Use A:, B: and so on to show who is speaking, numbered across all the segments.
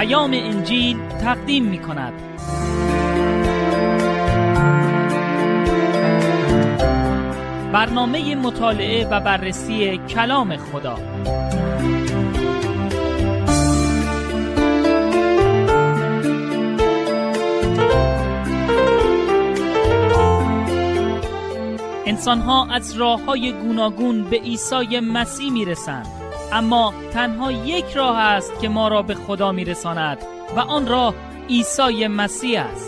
A: پیام انجیل تقدیم می کند. برنامه مطالعه و بررسی کلام خدا. انسان‌ها از راه‌های گوناگون به عیسی مسیح می‌رسند، اما تنها یک راه است که ما را به خدا می‌رساند و آن راه عیسی مسیح است.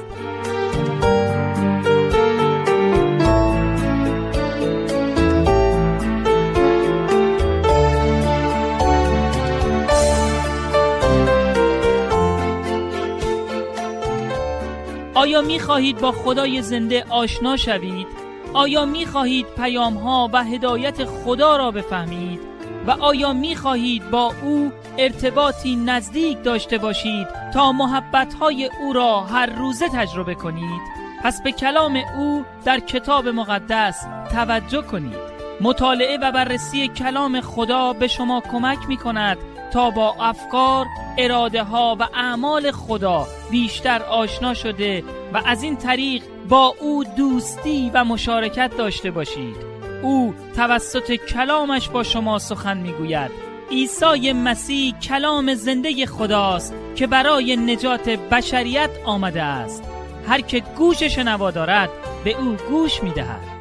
A: آیا می‌خواهید با خدای زنده آشنا شوید؟ آیا می‌خواهید پیام‌ها و هدایت خدا را بفهمید؟ و آیا می‌خواهید با او ارتباطی نزدیک داشته باشید تا محبت‌های او را هر روزه تجربه کنید؟ پس به کلام او در کتاب مقدس توجه کنید. مطالعه و بررسی کلام خدا به شما کمک می‌کند تا با افکار، اراده‌ها و اعمال خدا بیشتر آشنا شده و از این طریق با او دوستی و مشارکت داشته باشید. او توسط کلامش با شما سخن میگوید. عیسی مسیح کلام زنده خداست که برای نجات بشریت آمده است. هر که گوش شنوا دارد به او گوش میدهد.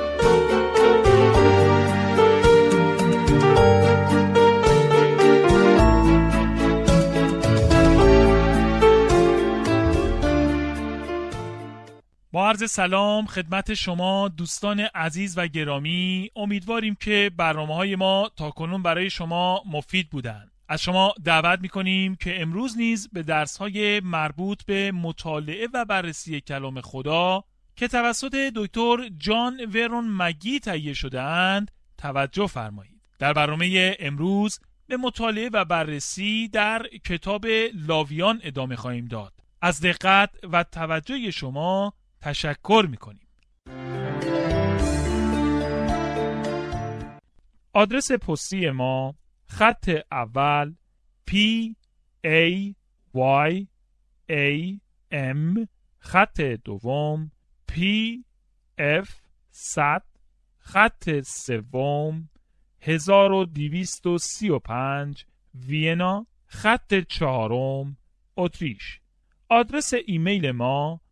B: با عرض سلام خدمت شما دوستان عزیز و گرامی، امیدواریم که برنامه‌های ما تاکنون برای شما مفید بودند. از شما دعوت می‌کنیم که امروز نیز به درس‌های مربوط به مطالعه و بررسی کلام خدا که توسط دکتر جان ورون مگی تهیه شده‌اند توجه فرمایید. در برنامه امروز به مطالعه و بررسی در کتاب لاویان ادامه خواهیم داد. از دقت و توجه شما تشکر میکنیم. آدرس پستی ما: خط اول PAYAM، خط دوم PF100، خط سوم 1235 وینا، خط چهارم اتریش. آدرس ایمیل ما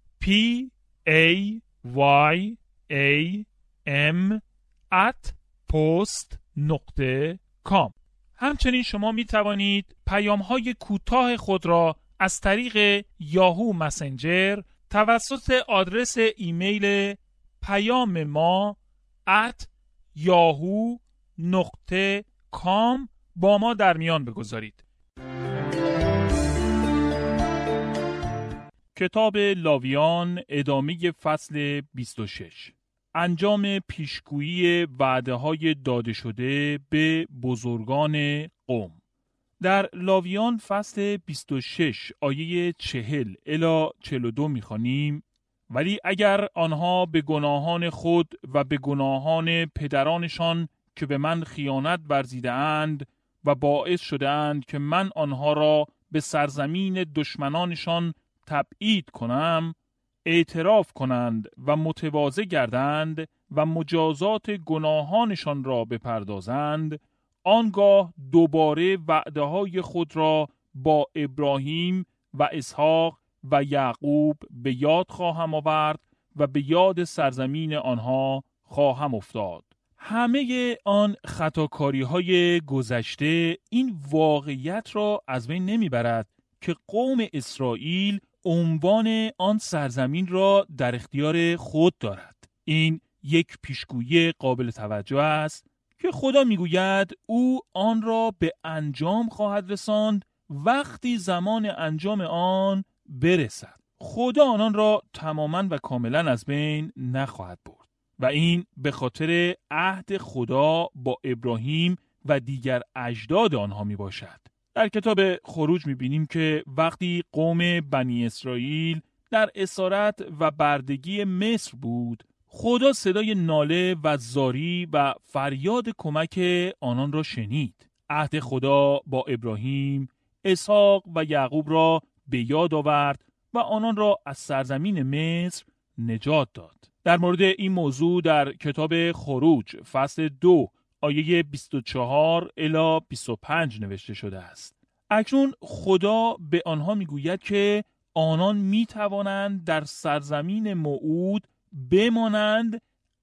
B: PAYAM@post.com. همچنین شما می توانید پیام‌های کوتاه خود را از طریق یاهو مسنجر توسط آدرس ایمیل پیام ما @yahoo.com با ما در میان بگذارید. کتاب لاویان ادامه فصل 26. انجام پیشگویی وعده‌های داده شده به بزرگان قوم. در لاویان فصل 26 آیه 40 الی 42 می‌خوانیم: ولی اگر آنها به گناهان خود و به گناهان پدرانشان که به من خیانت ورزیده‌اند و باعث شده‌اند که من آنها را به سرزمین دشمنانشان تبعید کنم، اعتراف کنند و متواضع گردند و مجازات گناهانشان را بپردازند، آنگاه دوباره وعده‌های خود را با ابراهیم و اسحاق و یعقوب به یاد خواهم آورد و به یاد سرزمین آنها خواهم افتاد. همه آن خطاکاری‌های گذشته این واقعیت را از بین نمیبرد که قوم اسرائیل عنوان آن سرزمین را در اختیار خود دارد. این یک پیشگویی قابل توجه است که خدا میگوید او آن را به انجام خواهد رساند وقتی زمان انجام آن برسد. خدا آنان را تماما و کاملا از بین نخواهد برد و این به خاطر عهد خدا با ابراهیم و دیگر اجداد آنها می باشد. در کتاب خروج می بینیم که وقتی قوم بنی اسرائیل در اسارت و بردگی مصر بود، خدا صدای ناله و زاری و فریاد کمک آنان را شنید. عهد خدا با ابراهیم، اسحاق و یعقوب را به یاد آورد و آنان را از سرزمین مصر نجات داد. در مورد این موضوع در کتاب خروج فصل 2 آیه 24 الی 25 نوشته شده است. اکنون خدا به آنها میگوید که آنان میتوانند در سرزمین موعود بمانند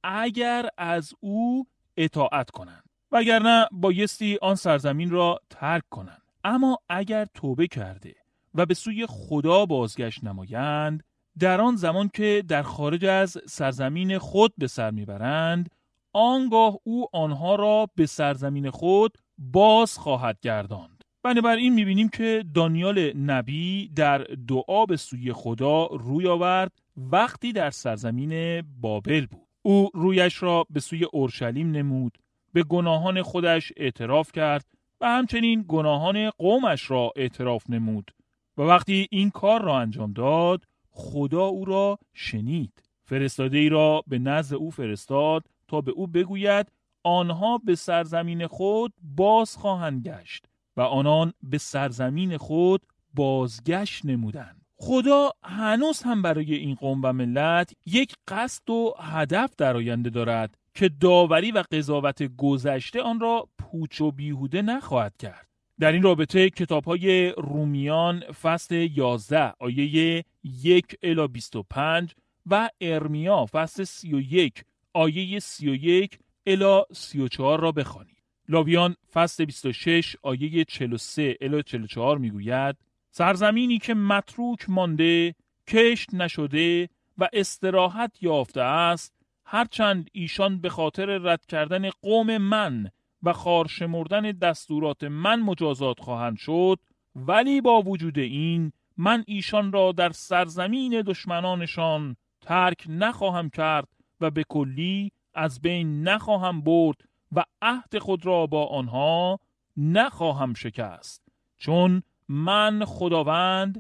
B: اگر از او اطاعت کنند، وگرنه بایستی آن سرزمین را ترک کنند. اما اگر توبه کرده و به سوی خدا بازگشت نمایند، در آن زمان که در خارج از سرزمین خود به سر میبرند، آنگاه او آنها را به سرزمین خود باز خواهد گرداند. بنابراین میبینیم که دانیال نبی در دعا به سوی خدا روی آورد وقتی در سرزمین بابل بود. او رویش را به سوی اورشلیم نمود، به گناهان خودش اعتراف کرد و همچنین گناهان قومش را اعتراف نمود و وقتی این کار را انجام داد، خدا او را شنید. فرستاده‌ای را به نزد او فرستاد تا به او بگوید آنها به سرزمین خود باز خواهند گشت و آنان به سرزمین خود بازگشت نمودند. خدا هنوز هم برای این قوم و ملت یک قصد و هدف در آینده دارد که داوری و قضاوت گذشته آن را پوچ و بیهوده نخواهد کرد. در این رابطه کتاب‌های رومیان فصل 11 آیه 1 الی 25 و ارمیا فصل 31 آیه 31 الی 34 را بخوانید. لاویان فصل 26 آیه 43 الی 44 میگوید سرزمینی که متروک مانده، کشت نشده و استراحت یافته است، هرچند ایشان به خاطر رد کردن قوم من و خارشمردن دستورات من مجازات خواهند شد، ولی با وجود این من ایشان را در سرزمین دشمنانشان ترک نخواهم کرد و به کلی از بین نخواهم برد و عهد خود را با آنها نخواهم شکست، چون من خداوند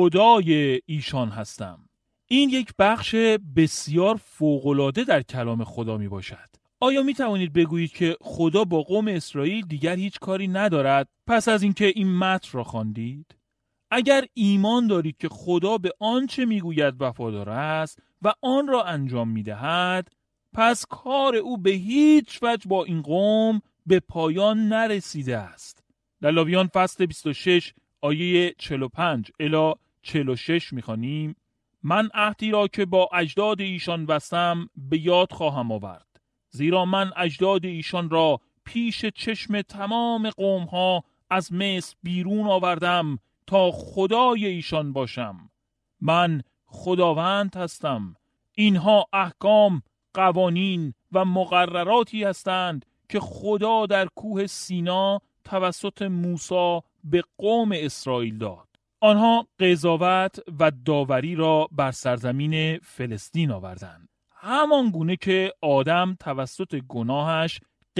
B: خدای ایشان هستم. این یک بخش بسیار فوق‌العاده در کلام خدا می باشد. آیا می توانید بگویید که خدا با قوم اسرائیل دیگر هیچ کاری ندارد پس از اینکه این متن را خواندید؟ اگر ایمان دارید که خدا به آنچه میگوید وفادار است و آن را انجام میدهد، پس کار او به هیچ وجه با این قوم به پایان نرسیده است. در لاویان فصل 26 آیه 45 الی 46 میخوانیم من عهدی را که با اجداد ایشان بستم به یاد خواهم آورد، زیرا من اجداد ایشان را پیش چشم تمام قوم ها از مصر بیرون آوردم تا خدای ایشان باشم. من خداوند هستم. اینها احکام، قوانین و مقرراتی هستند که خدا در کوه سینا توسط موسی به قوم اسرائیل داد. آنها قضاوت و داوری را بر سرزمین فلسطین آوردند، همان گونه که آدم توسط گناهش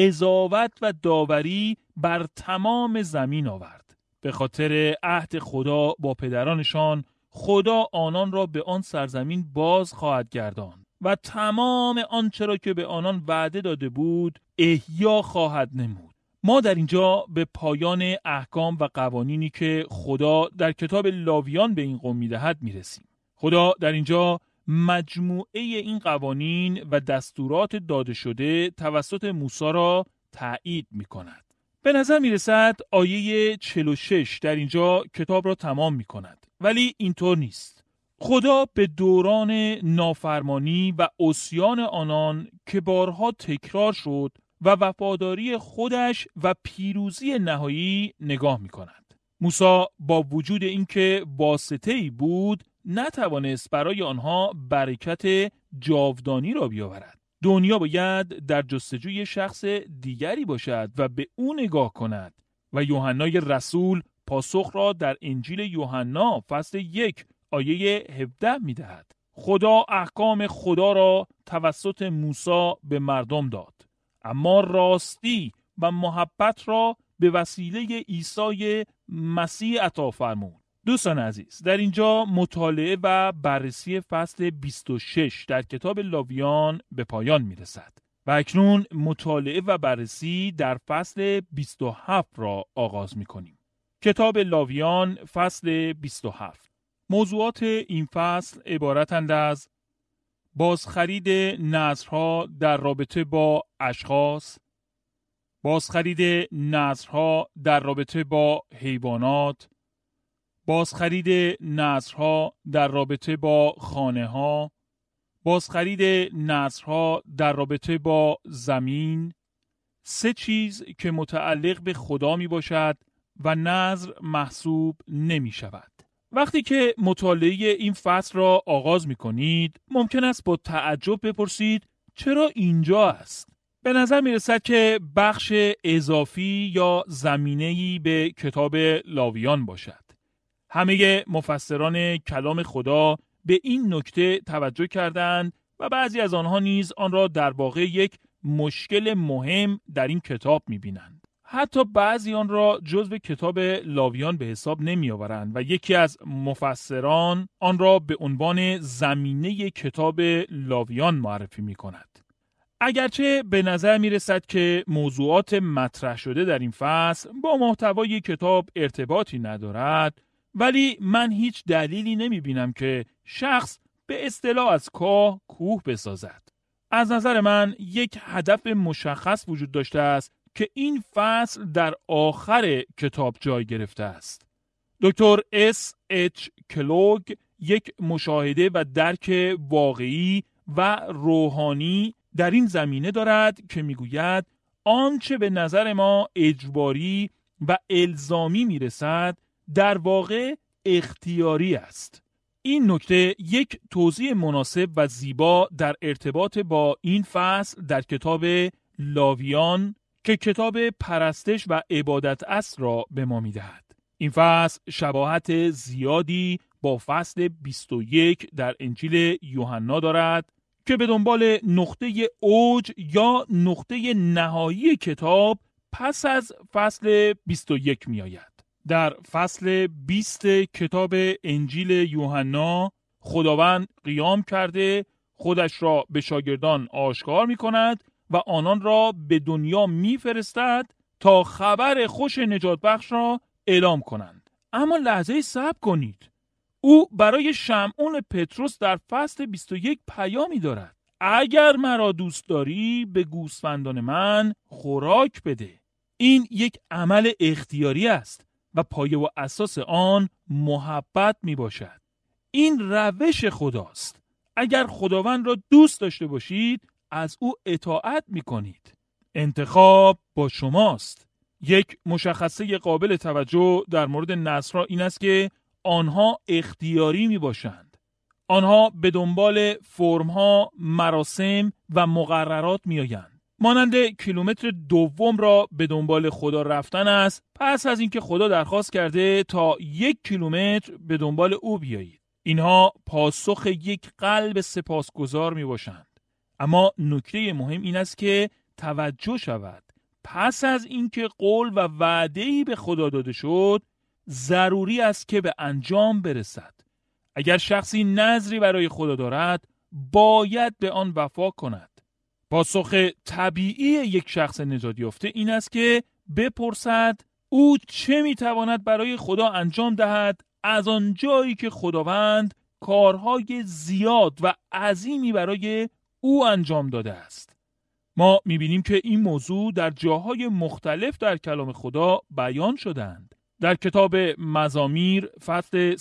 B: قضاوت و داوری بر تمام زمین آورد. به خاطر عهد خدا با پدرانشان، خدا آنان را به آن سرزمین باز خواهد گرداند و تمام آنچه را که به آنان وعده داده بود احیا خواهد نمود. ما در اینجا به پایان احکام و قوانینی که خدا در کتاب لاویان به این قوم میدهد میرسیم. خدا در اینجا مجموعه این قوانین و دستورات داده شده توسط موسی را تایید میکند. به نظر میرسد آیه 46 در اینجا کتاب را تمام میکند، ولی اینطور نیست. خدا به دوران نافرمانی و عصیان آنان که بارها تکرار شد و وفاداری خودش و پیروزی نهایی نگاه میکند. موسی با وجود اینکه واسطه‌ای بود نتوانست برای آنها برکت جاودانی را بیاورد. دنیا باید در جستجوی شخص دیگری باشد و به او نگاه کند و یوحنای رسول پاسخ را در انجیل یوحنا فصل 1 آیه 17 می‌دهد. خدا احکام خدا را توسط موسی به مردم داد، اما راستی و محبت را به وسیله عیسی مسیح عطا فرمود. دوستان عزیز، در اینجا مطالعه و بررسی فصل 26 در کتاب لاویان به پایان میرسد و اکنون مطالعه و بررسی در فصل 27 را آغاز میکنیم. کتاب لاویان فصل 27. موضوعات این فصل عبارتند از بازخرید نذرها در رابطه با اشخاص، بازخرید نذرها در رابطه با حیوانات، بازخرید نذرها در رابطه با خانه‌ها، بازخرید نذرها در رابطه با زمین، 3 چیز که متعلق به خدا می باشد و نذر محسوب نمی شود. وقتی که مطالعه این فصل را آغاز می کنید، ممکن است با تعجب بپرسید چرا اینجا است؟ به نظر می رسد که بخش اضافی یا زمینه‌ای به کتاب لاویان باشد. همه مفسران کلام خدا به این نکته توجه کردند و بعضی از آنها نیز آن را در واقع یک مشکل مهم در این کتاب می‌بینند. حتی بعضی آن را جزو کتاب لاویان به حساب نمی‌آورند و یکی از مفسران آن را به عنوان زمینه کتاب لاویان معرفی می‌کند. اگرچه به نظر می‌رسد که موضوعات مطرح شده در این فصل با محتوای کتاب ارتباطی ندارد، ولی من هیچ دلیلی نمی‌بینم که شخص به اصطلاح از کاه کوه بسازد. از نظر من یک هدف مشخص وجود داشته است که این فصل در آخر کتاب جای گرفته است. دکتر S.H. کلوگ یک مشاهده و درک واقعی و روحانی در این زمینه دارد که میگوید آنچه به نظر ما اجباری و الزامی میرسد در واقع اختیاری است. این نکته یک توضیح مناسب و زیبا در ارتباط با این فصل در کتاب لاویان که کتاب پرستش و عبادت است را به ما می‌دهد. این فصل شباهت زیادی با فصل 21 در انجیل یوحنا دارد که به دنبال نقطه اوج یا نقطه نهایی کتاب پس از فصل 21 می‌آید. در فصل 20 کتاب انجیل یوحنا خداوند قیام کرده خودش را به شاگردان آشکار می کند و آنان را به دنیا می فرستد تا خبر خوش نجات بخش را اعلام کنند. اما لحظه صبر کنید. او برای شمعون پتروس در فصل 21 پیامی دارد. اگر مرا دوست داری به گوسفندان من خوراک بده. این یک عمل اختیاری است و پایه و اساس آن محبت می باشد. این روش خداست. اگر خداوند را دوست داشته باشید از او اطاعت می کنید. انتخاب با شماست. یک مشخصه قابل توجه در مورد نذرها این است که آنها اختیاری می باشند. آنها به دنبال فرمها، مراسم و مقررات می آیند. مانند کیلومتر دوم را به دنبال خدا رفتن است پس از اینکه خدا درخواست کرده تا 1 کیلومتر به دنبال او بیایید. اینها پاسخ یک قلب سپاسگزار می باشند. اما نکته مهم این است که توجه شود پس از اینکه قول و وعده‌ای به خدا داده شد ضروری است که به انجام برسد. اگر شخصی نذری برای خدا دارد باید به آن وفا کند. پاسخ طبیعی یک شخص نجات یافته این است که بپرسد او چه میتواند برای خدا انجام دهد از آن جایی که خداوند کارهای زیاد و عظیمی برای او انجام داده است. ما میبینیم که این موضوع در جاهای مختلف در کلام خدا بیان شدند. در کتاب مزامیر فصل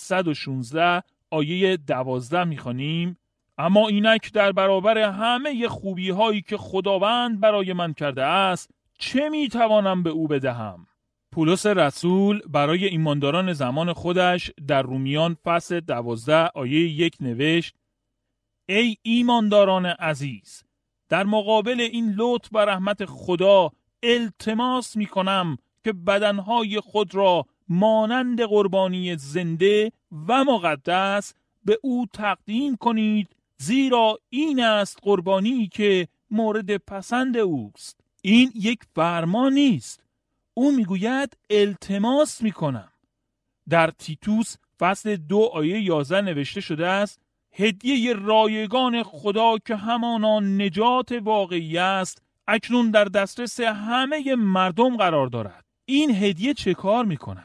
B: 116 آیه 12 میخوانیم اما اینک در برابر همه خوبی هایی که خداوند برای من کرده است چه میتوانم به او بدهم؟ پولس رسول برای ایمانداران زمان خودش در رومیان فصل 12 آیه 1 نوشت ای ایمانداران عزیز در مقابل این لطف و رحمت خدا التماس میکنم که بدنهای خود را مانند قربانی زنده و مقدس به او تقدیم کنید زیرا این است قربانی که مورد پسند اوست. این یک فرمان نیست. او میگوید التماس میکنم. در تیتوس فصل 2 آیه 11 نوشته شده است هدیه رایگان خدا که همانا نجات واقعی است اکنون در دسترس همه مردم قرار دارد. این هدیه چه کار میکند؟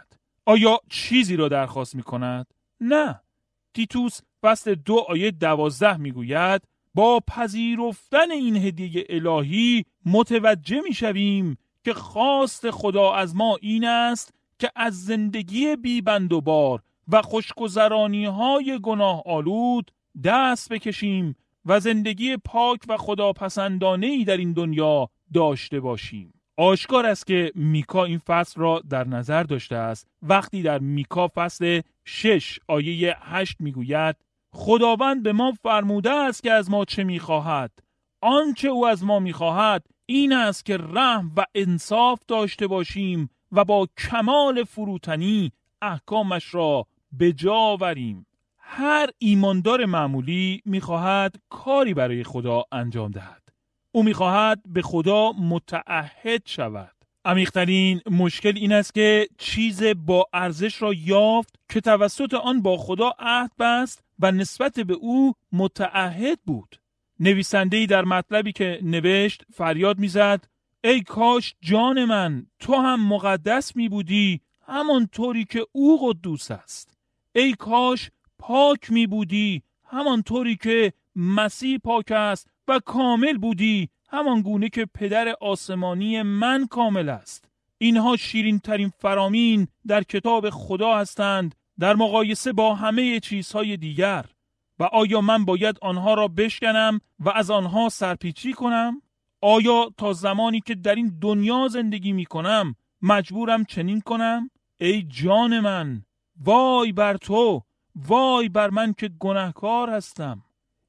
B: آیا چیزی را درخواست می کند؟ نه. تیتوس فصل 2 آیه 12 می گوید با پذیرفتن این هدیه الهی متوجه می شویم که خواست خدا از ما این است که از زندگی بی بند و بار و خوشگذرانی های گناه آلود دست بکشیم و زندگی پاک و خداپسندانه‌ای در این دنیا داشته باشیم. آشکار است که میکا این فصل را در نظر داشته است وقتی در میکا فصل 6 آیه 8 میگوید خداوند به ما فرموده است که از ما چه میخواهد. آنچه او از ما میخواهد این است که رحم و انصاف داشته باشیم و با کمال فروتنی احکامش را به جا آوریم. هر ایماندار معمولی میخواهد کاری برای خدا انجام دهد. او میخواهد به خدا متعهد شود. عمیق‌ترین مشکل این است که چیز با ارزش را یافت که توسط آن با خدا عهد بست و نسبت به او متعهد بود. نویسنده‌ای در مطلبی که نوشت فریاد میزد ای کاش جان من تو هم مقدس می بودی همان طوری که او قدوس است. ای کاش پاک می بودی همان طوری که مسیح پاک است و کامل بودی همان گونه که پدر آسمانی من کامل است. اینها شیرین ترین فرامین در کتاب خدا هستند در مقایسه با همه چیزهای دیگر. و آیا من باید آنها را بشکنم و از آنها سرپیچی کنم؟ آیا تا زمانی که در این دنیا زندگی می کنم مجبورم چنین کنم؟ ای جان من، وای بر تو، وای بر من که گناهکار هستم.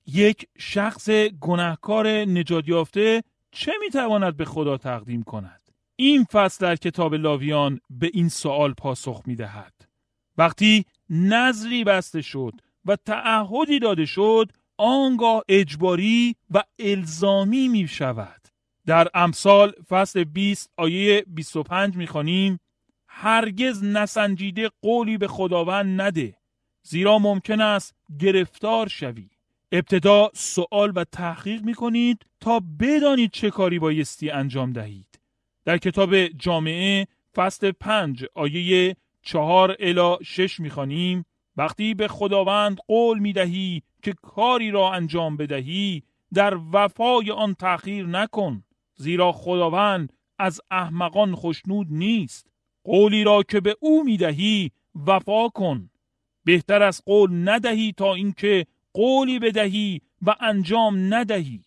B: یک شخص گناهکار نجات یافته چه می تواند به خدا تقدیم کند؟ این فصل در کتاب لاویان به این سوال پاسخ می دهد. وقتی نذری بسته شد و تعهدی داده شد، آنگاه اجباری و الزامی می شود. در امثال فصل 20 آیه 25 می خوانیم هرگز نسنجیده قولی به خداوند نده، زیرا ممکن است گرفتار شوی. ابتدا سوال و تحقیق می کنید تا بدانید چه کاری بایستی انجام دهید. در کتاب جامعه فصل 5 آیه 4 الی 6 می خوانیم وقتی به خداوند قول می دهی که کاری را انجام بدهی، در وفای آن تأخیر نکن، زیرا خداوند از احمقان خوشنود نیست. قولی را که به او می دهی وفا کن. بهتر از قول ندهی تا اینکه قولی بدهی و انجام ندهی.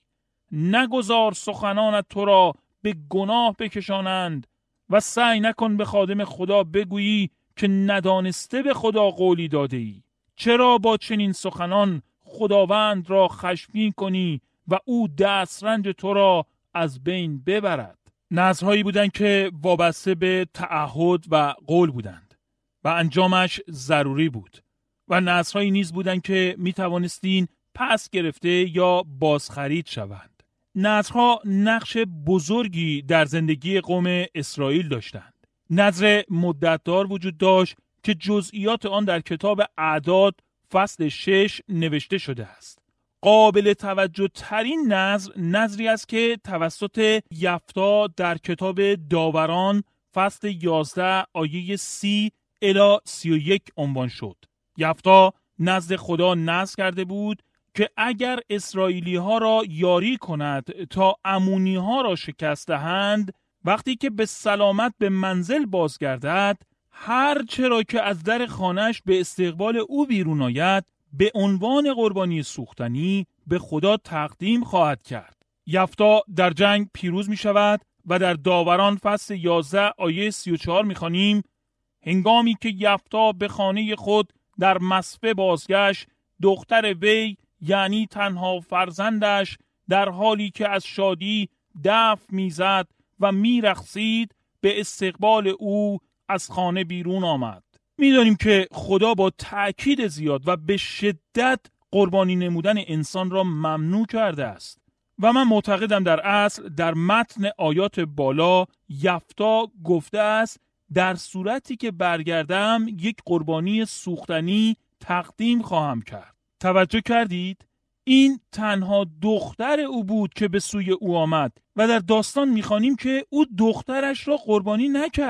B: نگذار سخنانت تو را به گناه بکشانند و سعی نکن به خادم خدا بگویی که ندانسته به خدا قولی داده ای. چرا با چنین سخنان خداوند را خشمگین کنی و او دسترنج تو را از بین ببرد؟ نذرهایی بودند که وابسته به تعهد و قول بودند و انجامش ضروری بود و نذرهایی نیز بودند که می توانستین پس گرفته یا بازخرید شوند. نذرها نقش بزرگی در زندگی قوم اسرائیل داشتند. نذر مدتدار وجود داشت که جزئیات آن در کتاب اعداد فصل 6 نوشته شده است. قابل توجه ترین نذری است که توسط یفتا در کتاب داوران فصل 11 آیه 30 الی 31 عنوان شد. یفتا نزد خدا نذر کرده بود که اگر اسرائیلی ها را یاری کند تا امونی ها را شکست دهند، وقتی که به سلامت به منزل بازگردد، هر چرا که از در خانه‌اش به استقبال او بیرون آید به عنوان قربانی سوختنی به خدا تقدیم خواهد کرد. یفتا در جنگ پیروز می شود و در داوران فصل 11 آیه 34 می خوانیم هنگامی که یفتا به خانه خود در مصفه بازگشت، دختر وی یعنی تنها فرزندش در حالی که از شادی دف میزد و میرقصید به استقبال او از خانه بیرون آمد. میدانیم که خدا با تأکید زیاد و به شدت قربانی نمودن انسان را ممنوع کرده است و من معتقدم در اصل در متن آیات بالا یفتا گفته است در صورتی که برگردم یک قربانی سوختنی تقدیم خواهم کرد. توجه کردید؟ این تنها دختر او بود که به سوی او آمد و در داستان میخوانیم که او دخترش را قربانی نکرد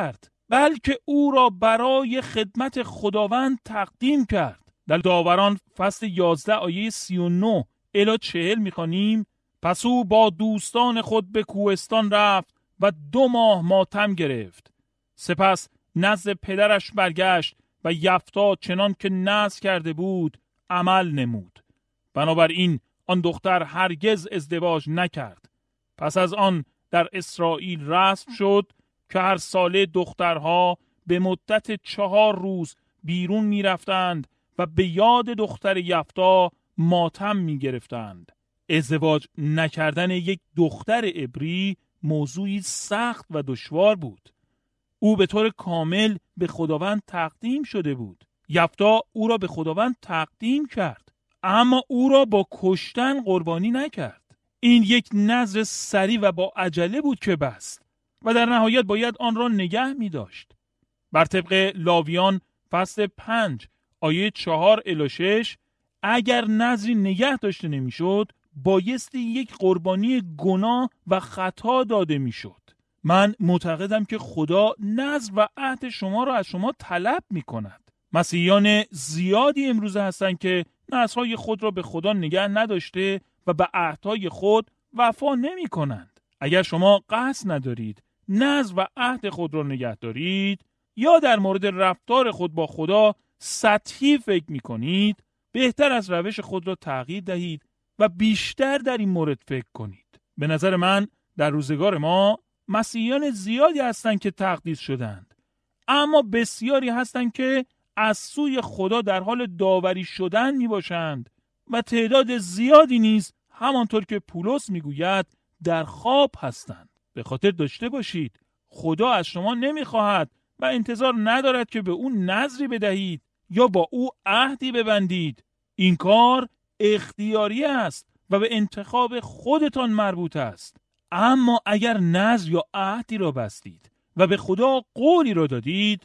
B: بلکه او را برای خدمت خداوند تقدیم کرد. در داوران فصل 11 آیه 39 الی 40 می‌خوانیم: پس او با دوستان خود به کوهستان رفت و 2 ماه ماتم گرفت. سپس نزد پدرش برگشت و یفتا چنان که نذر کرده بود عمل نمود. بنابراین آن دختر هرگز ازدواج نکرد. پس از آن در اسرائیل رسم شد که هر ساله دخترها به مدت 4 روز بیرون می رفتند و به یاد دختر یفتا ماتم می گرفتند. ازدواج نکردن یک دختر عبری موضوعی سخت و دشوار بود. او به طور کامل به خداوند تقدیم شده بود. یفتا او را به خداوند تقدیم کرد، اما او را با کشتن قربانی نکرد. این یک نذر سریع و با عجله بود که بست و در نهایت باید آن را نگه می داشت. بر طبق لاویان فصل 5 آیه 4 الی 6 اگر نذری نگه داشته نمی شد بایستی یک قربانی گناه و خطا داده می شد. من معتقدم که خدا نذر و عهد شما را از شما طلب می کند. مسیحیان زیادی امروزه هستند که نذرهای خود را به خدا نگه نداشته و به عهدهای خود وفا نمی کنند. اگر شما قصد ندارید نذر و عهد خود را نگه دارید یا در مورد رفتار خود با خدا سطحی فکر می کنید، بهتر از روش خود را تغییر دهید و بیشتر در این مورد فکر کنید. به نظر من در روزگار ما مسیحیان زیادی هستند که تقدیس شدند، اما بسیاری هستند که از سوی خدا در حال داوری شدن می باشند و تعداد زیادی نیز همانطور که پولس می گوید در خواب هستند. به خاطر داشته باشید خدا از شما نمی خواهد و انتظار ندارد که به او نذری بدهید یا با او عهدی ببندید. این کار اختیاری است و به انتخاب خودتان مربوط است. اما اگر نذر یا عهدی را بستید و به خدا قولی را دادید،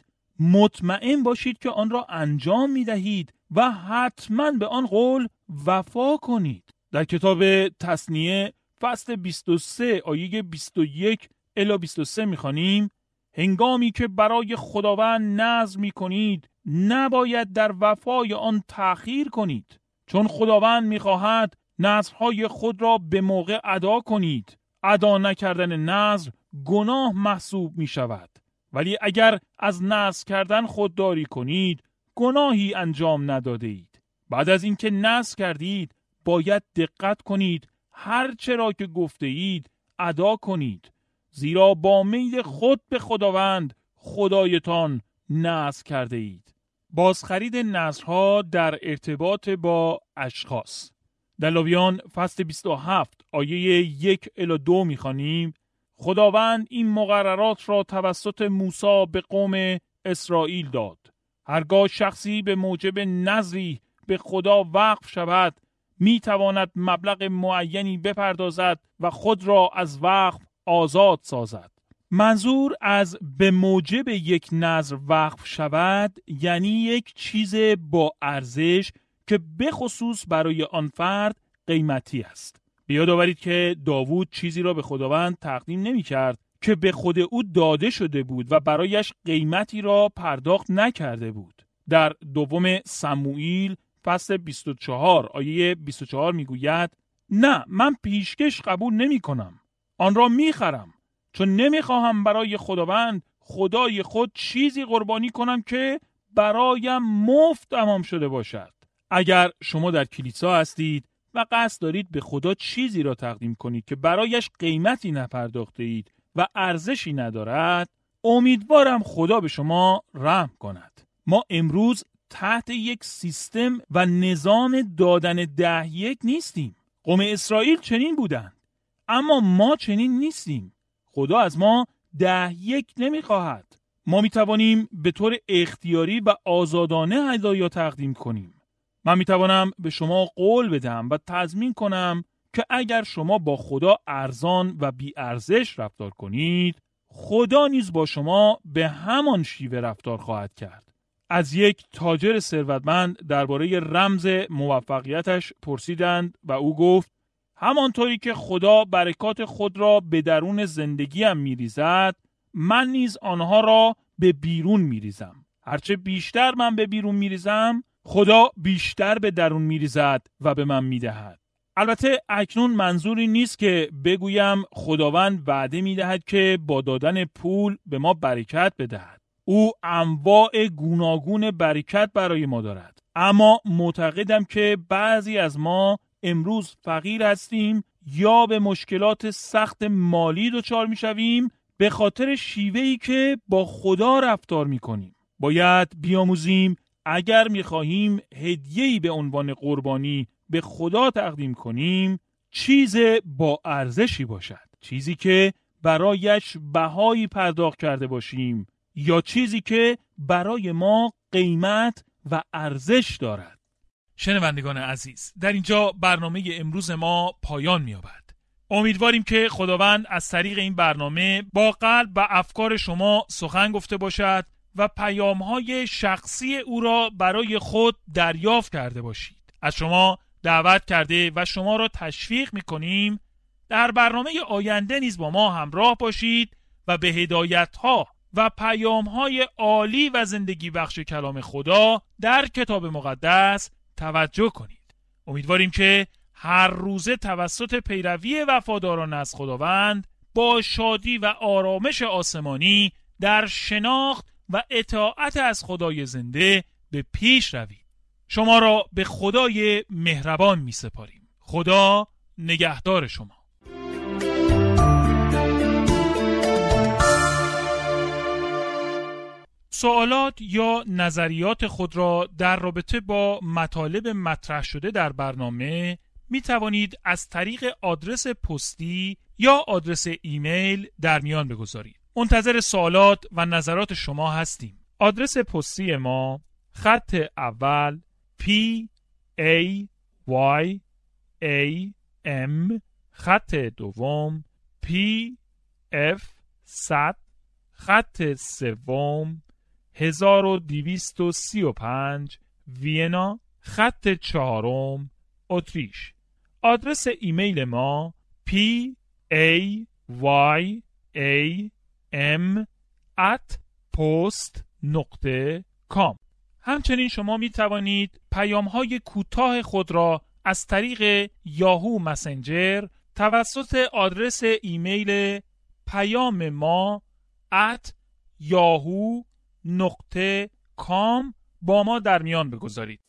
B: مطمئن باشید که آن را انجام می دهید و حتما به آن قول وفا کنید. در کتاب تثنیه فصل 23 آیه 21 الی 23 می خوانیم: هنگامی که برای خداوند نذر می کنید نباید در وفای آن تأخیر کنید، چون خداوند می خواهد نذرهای خود را به موقع ادا کنید. ادا نکردن نذر گناه محسوب می شود، ولی اگر از نذر کردن خودداری کنید گناهی انجام نداده اید. بعد از اینکه نذر کردید باید دقت کنید هر چرا که گفته اید ادا کنید، زیرا با میل خود به خداوند خدایتان نذر کرده اید. بازخرید نذرها در ارتباط با اشخاص. در لاویان فصل 27 آیه 1 الی 2 می‌خوانیم: خداوند این مقررات را توسط موسی به قوم اسرائیل داد. هرگاه شخصی به موجب نذری به خدا وقف شود میتواند مبلغ معینی بپردازد و خود را از وقف آزاد سازد. منظور از به موجب یک نذر وقف شود یعنی یک چیز با ارزش که به خصوص برای آن فرد قیمتی است. بیاد آورید که داوود چیزی را به خداوند تقدیم نمی کرد که به خود او داده شده بود و برایش قیمتی را پرداخت نکرده بود. در دوم سموئیل فصل 24 آیه 24 می گوید: نه، من پیشکش قبول نمی کنم، آن را می خرم، چون نمی خواهم برای خداوند خدای خود چیزی قربانی کنم که برایم مفت تمام شده باشد. اگر شما در کلیسا هستید و قصد دارید به خدا چیزی را تقدیم کنید که برایش قیمتی نپرداخته اید و ارزشی ندارد، امیدوارم خدا به شما رحم کند. ما امروز تحت یک سیستم و نظام دادن 10-1 نیستیم. قوم اسرائیل چنین بودند، اما ما چنین نیستیم. خدا از ما 10-1 نمیخواهد. ما میتوانیم به طور اختیاری و آزادانه هدایا تقدیم کنیم. من میتوانم به شما قول بدم و تضمین کنم که اگر شما با خدا ارزان و بی ارزش رفتار کنید، خدا نیز با شما به همان شیوه رفتار خواهد کرد. از یک تاجر ثروتمند درباره رمز موفقیتش پرسیدند و او گفت: همانطوری که خدا برکات خود را به درون زندگیم می‌ریزد، من نیز آنها را به بیرون میریزم. هرچه بیشتر من به بیرون میریزم، خدا بیشتر به درون میریزد و به من میدهد. البته اکنون منظوری نیست که بگویم خداوند وعده میدهد که با دادن پول به ما برکت بدهد. او انواع گوناگون برکت برای ما دارد. اما معتقدم که بعضی از ما امروز فقیر هستیم یا به مشکلات سخت مالی دچار میشویم به خاطر شیوهی که با خدا رفتار میکنیم. باید بیاموزیم اگر میخواهیم هدیه‌ای به عنوان قربانی به خدا تقدیم کنیم، چیز با ارزشی باشد، چیزی که برایش بهایی پرداخت کرده باشیم یا چیزی که برای ما قیمت و ارزش دارد. شنوندگان عزیز، در اینجا برنامه امروز ما پایان می‌یابد. امیدواریم که خداوند از طریق این برنامه با قلب و افکار شما سخن گفته باشد و پیام‌های شخصی او را برای خود دریافت کرده باشید. از شما دعوت کرده و شما را تشویق می‌کنیم در برنامه آینده نیز با ما همراه باشید و به هدایت‌ها و پیام‌های عالی و زندگی بخش کلام خدا در کتاب مقدس توجه کنید. امیدواریم که هر روزه توسط پیروی وفاداران از خداوند با شادی و آرامش آسمانی در شناخت و اطاعت از خدای زنده به پیش روید. شما را به خدای مهربان می سپاریم. خدا نگهدار شما. سوالات یا نظریات خود را در رابطه با مطالب مطرح شده در برنامه می توانید از طریق آدرس پستی یا آدرس ایمیل در میان بگذارید. منتظر سوالات و نظرات شما هستیم. آدرس پستی ما: خط اول PAYAM، خط دوم PF 100، خط سوم 1235 وینا، خط چهارم اتریش. آدرس ایمیل ما PAYAM@post.com. همچنین شما می توانید پیام‌های کوتاه خود را از طریق یاهو مسنجر توسط آدرس ایمیل پیام ما @yahoo.com با ما در میان بگذارید.